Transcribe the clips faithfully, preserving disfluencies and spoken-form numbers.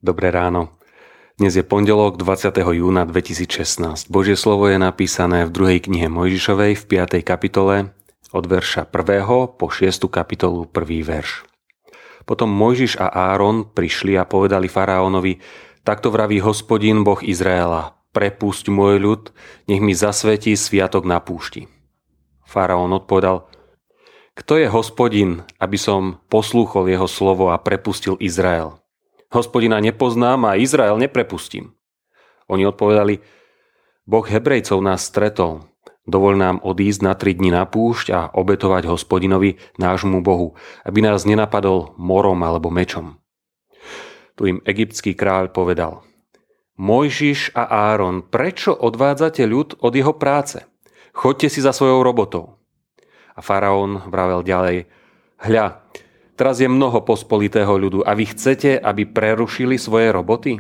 Dobré ráno. Dnes je pondelok dvadsiateho júna dvetisícšestnásť. Božie slovo je napísané v druhej knihe Mojžišovej v piatej kapitole od verša prvého po šiestu kapitolu prvý verš. Potom Mojžiš a Áron prišli a povedali faraónovi: Takto vraví Hospodin, Boh Izraela, prepusť môj ľud, nech mi zasvetí sviatok na púšti. Faraón odpovedal: Kto je Hospodin, aby som poslúchol jeho slovo a prepustil Izrael? Hospodina nepoznám a Izrael neprepustím. Oni odpovedali: Boh Hebrejcov nás stretol. Dovoľ nám odísť na tri dni na púšť a obetovať Hospodinovi, nášmu Bohu, aby nás nenapadol morom alebo mečom. Tu im egyptský kráľ povedal: Mojžiš a Áron, prečo odvádzate ľud od jeho práce? Choďte si za svojou robotou. A faraón vravel ďalej: Hľa, teraz je mnoho pospolitého ľudu a vy chcete, aby prerušili svoje roboty?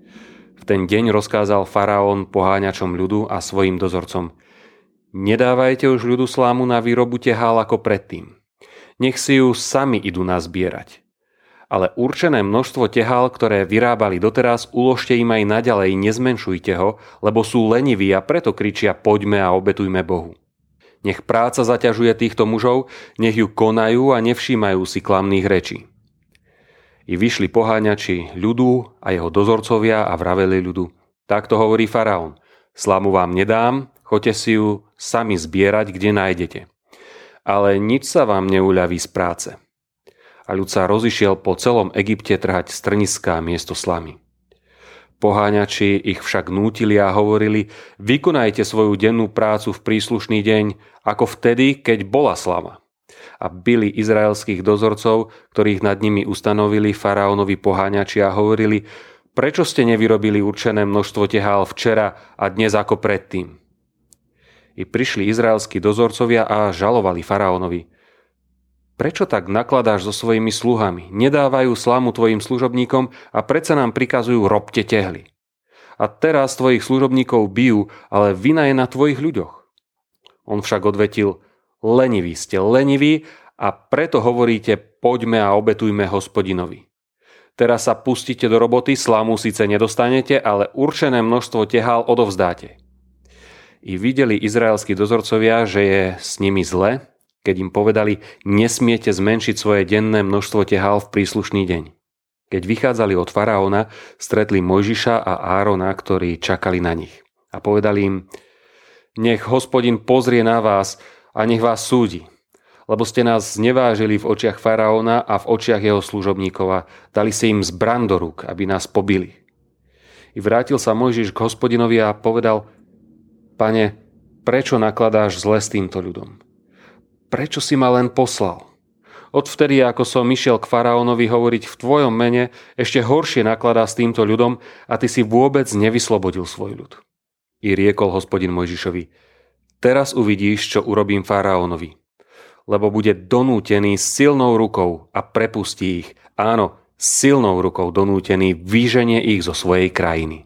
V ten deň rozkázal faraón poháňačom ľudu a svojim dozorcom: Nedávajte už ľudu slámu na výrobu tehál ako predtým. Nech si ju sami idú nazbierať. Ale určené množstvo tehál, ktoré vyrábali doteraz, uložte im aj naďalej, nezmenšujte ho, lebo sú leniví a preto kričia: Poďme a obetujme Bohu. Nech práca zaťažuje týchto mužov, nech ju konajú a nevšímajú si klamných rečí. I vyšli poháňači ľudu a jeho dozorcovia a vraveli ľudu: Takto hovorí faraón: Slámu vám nedám, choďte si ju sami zbierať, kde nájdete. Ale nič sa vám neuľaví z práce. A ľud sa rozišiel po celom Egypte trhať strniská miesto slamy. Poháňači ich však nútili a hovorili: Vykonajte svoju dennú prácu v príslušný deň, ako vtedy, keď bola slama. A bili izraelských dozorcov, ktorých nad nimi ustanovili faraónovi poháňači a hovorili: Prečo ste nevyrobili určené množstvo tehál včera a dnes ako predtým? I prišli izraelskí dozorcovia a žalovali faraónovi: Prečo tak nakladáš so svojimi sluhami? Nedávajú slamu tvojim služobníkom a predsa nám prikazujú: robte tehly. A teraz tvojich služobníkov bijú, ale vina je na tvojich ľuďoch. On však odvetil: Leniví ste, leniví, a preto hovoríte: Poďme a obetujme Hospodinovi. Teraz sa pustíte do roboty, slamu síce nedostanete, ale určené množstvo tehál odovzdáte. I videli izraelskí dozorcovia, že je s nimi zle, keď im povedali: Nesmiete zmenšiť svoje denné množstvo tehál v príslušný deň. Keď vychádzali od faraóna, stretli Mojžiša a Árona, ktorí čakali na nich. A povedali im: Nech Hospodin pozrie na vás a nech vás súdi, lebo ste nás znevážili v očiach faraóna a v očiach jeho služobníkov a dali si im zbraň do rúk, aby nás pobili. I vrátil sa Mojžiš k Hospodinovi a povedal: Pane, prečo nakladáš zle s týmto ľudom? Prečo si ma len poslal? Odvtedy, ako som išiel k faraónovi hovoriť v tvojom mene, ešte horšie nakladá s týmto ľudom a ty si vôbec nevyslobodil svoj ľud. I riekol Hospodin Mojžišovi: Teraz uvidíš, čo urobím faraónovi, lebo bude donútený silnou rukou a prepustí ich. Áno, silnou rukou donútený vyženie ich zo svojej krajiny.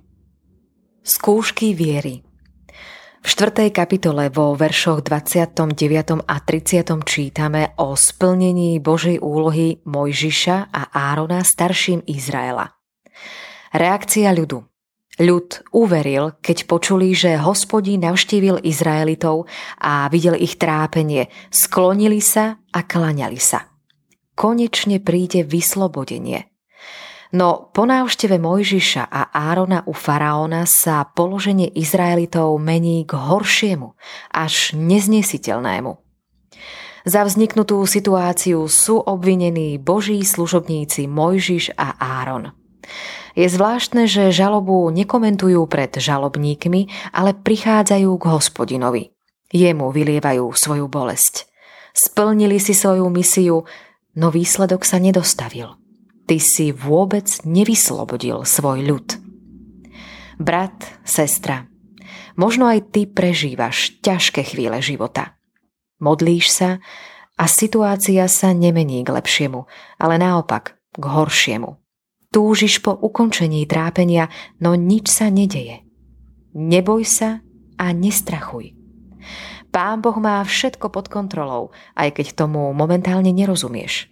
Skúšky viery. V štvrtej kapitole vo veršoch dvadsiatom deviatom a tridsiatom čítame o splnení Božej úlohy Mojžiša a Árona starším Izraela. Reakcia ľudu. Ľud uveril, keď počuli, že Hospodín navštívil Izraelitov a videl ich trápenie, sklonili sa a klaňali sa. Konečne príde vyslobodenie. No po návšteve Mojžiša a Árona u faraóna sa položenie Izraelitov mení k horšiemu, až neznesiteľnému. Za vzniknutú situáciu sú obvinení Boží služobníci Mojžiš a Áron. Je zvláštne, že žalobu nekomentujú pred žalobníkmi, ale prichádzajú k Hospodinovi. Jemu vylievajú svoju bolesť. Splnili si svoju misiu, no výsledok sa nedostavil. Ty si vôbec nevyslobodil svoj ľud. Brat, sestra, možno aj ty prežívaš ťažké chvíle života. Modlíš sa a situácia sa nemení k lepšiemu, ale naopak k horšiemu. Túžiš po ukončení trápenia, no nič sa nedeje. Neboj sa a nestrachuj. Pán Boh má všetko pod kontrolou, aj keď tomu momentálne nerozumieš.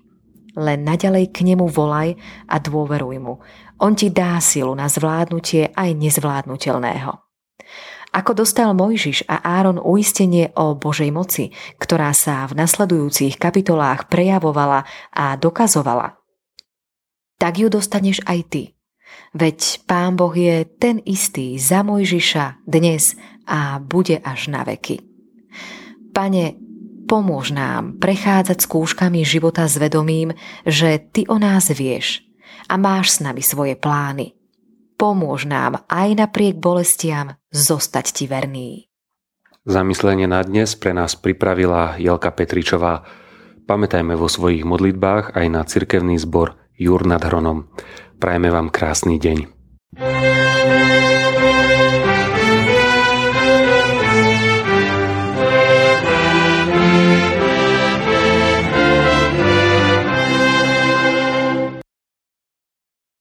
len naďalej k nemu volaj a dôveruj mu. On ti dá silu na zvládnutie aj nezvládnutelného. Ako dostal Mojžiš a Áron uistenie o Božej moci, ktorá sa v nasledujúcich kapitolách prejavovala a dokazovala, tak ju dostaneš aj ty. Veď Pán Boh je ten istý za Mojžiša dnes a bude až na veky. Pane, pomôž nám prechádzať skúškami života s vedomím, že ty o nás vieš a máš s nami svoje plány. Pomôž nám aj napriek bolestiam zostať ti verný. Zamyslenie na dnes pre nás pripravila Jelka Petričová. Pamätajme vo svojich modlitbách aj na cirkevný zbor Jur nad Hronom. Prajeme vám krásny deň.